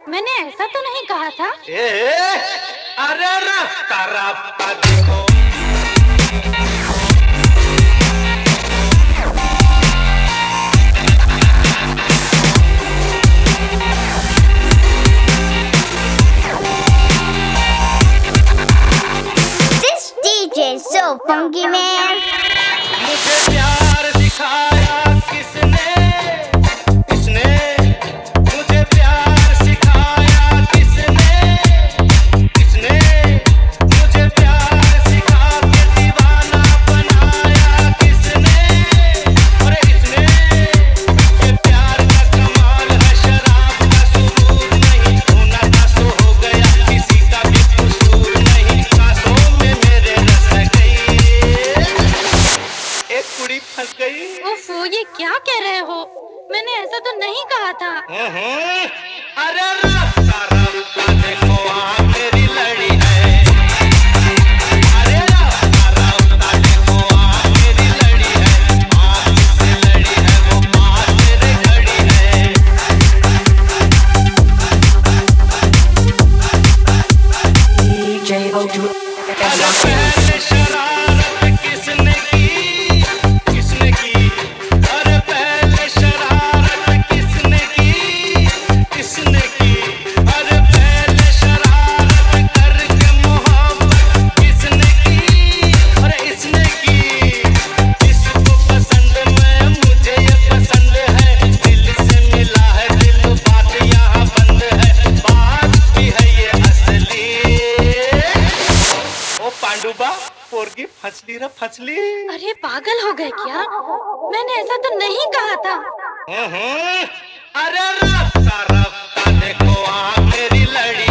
मैंने ऐसा तो नहीं कहा था। अरे रास्ता रास्ता देखो। This DJ is so funky, man. मुझे प्यार सिखाया किसने, किसने मुझे प्यार सिखाया किसने, किसने मुझे प्यार सिखा के दीवाना बनाया किसने, अरे इसने। ये प्यार का कमाल है, शराब का सुरूर नहीं, होना था सो हो गया, किसी का भी कसूर नहीं, सांसों में मेरे रस गई, एक कुड़ी फंस गई। ओफो, ये क्या कह रहे हो? मैंने ऐसा तो नहीं कहा था। अरे रास्ता रास्ता देखो, आँख मेरी लड़ी है। अरे रास्ता रास्ता देखो, आँख मेरी लड़ी है। आँख से लड़ी है वो बात मेरे घड़ी है। DJ O2 अरे पहले शरारत किसने की, किसने की? अरे पहले शरारत किसने की, किसने की? अरे पहले शरारत करके मोहब्बत किसने की, अरे इसने की। इसको पसंद मैं, मुझे ये पसंद है, दिल से मिला है दिल, बात यहाँ बंद है, बात भी है ये असली। ओ पांडुबा, पोरगी फसली रे फसली। अरे पागल हो गए क्या? मैंने ऐसा तो नहीं कहा था। अरे रास्ता रास्ता देखो, आँख मेरी लड़ी